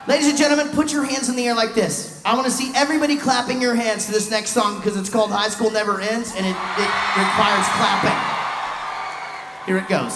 Ladies and gentlemen, put your hands in the air like this. I want to see everybody clapping your hands to this next song because it's called High School Never Ends and it requires clapping. Here it goes.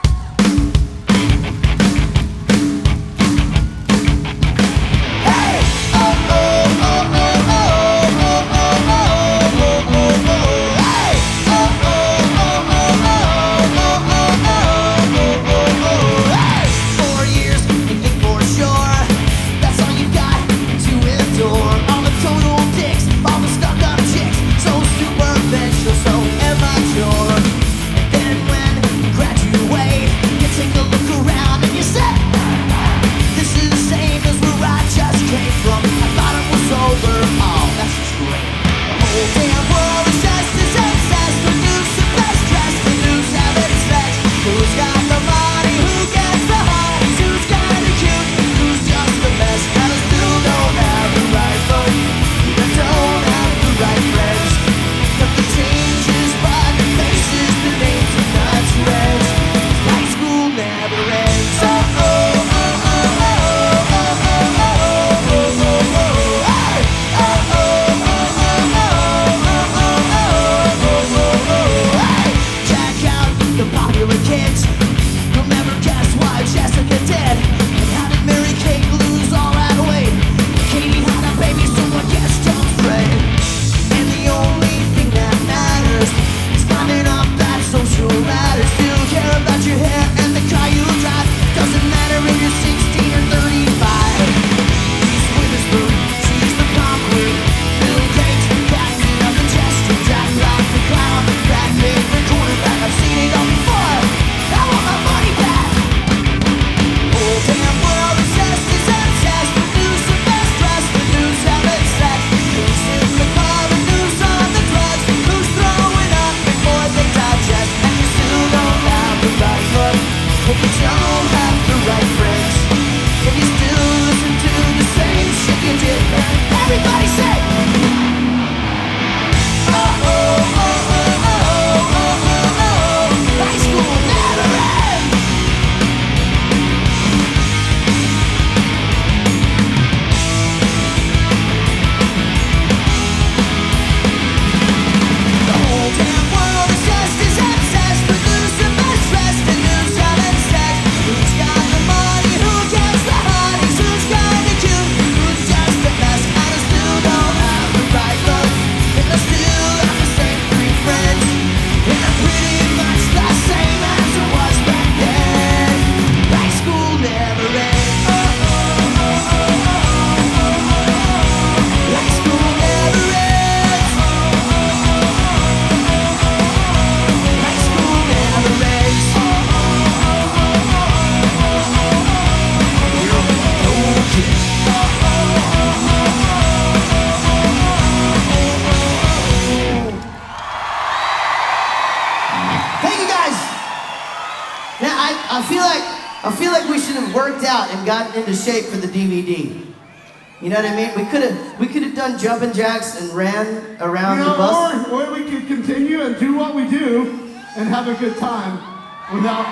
I feel like we should have worked out and gotten into shape for the DVD. You know what I mean? We could have done jumping jacks and ran around the bus. Or we could continue and do what we do and have a good time without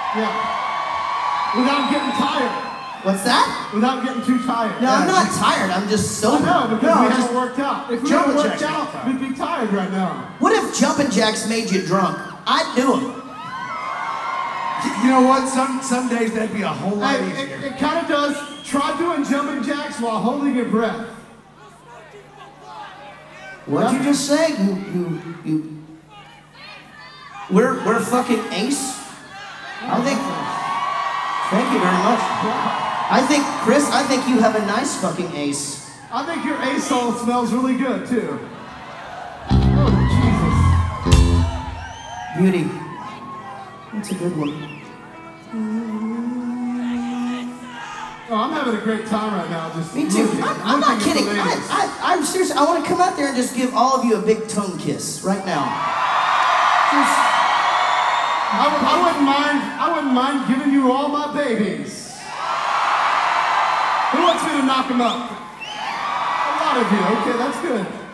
getting tired. What's that? Without getting too tired. No, I'm not tired. I'm just sober. I know, because we haven't worked out. If we had worked out, we'd be tired right now. What if jumping jacks made you drunk? I'd do them. You know what? Some days that'd be a whole lot easier. It kind of does. Try doing jumping jacks while holding your breath. What'd you just say? We're fucking ace? I think. Thank you very much. Chris, I think you have a nice fucking ace. I think your ace soul smells really good too. Oh, Jesus. Beauty. That's a good one. Oh, I'm having a great time right now. Just me too. I'm not kidding. I'm serious. I want to come out there and just give all of you a big tongue kiss right now. I wouldn't mind giving you all my babies. Who wants me to knock them up? A lot of you. Okay, that's good.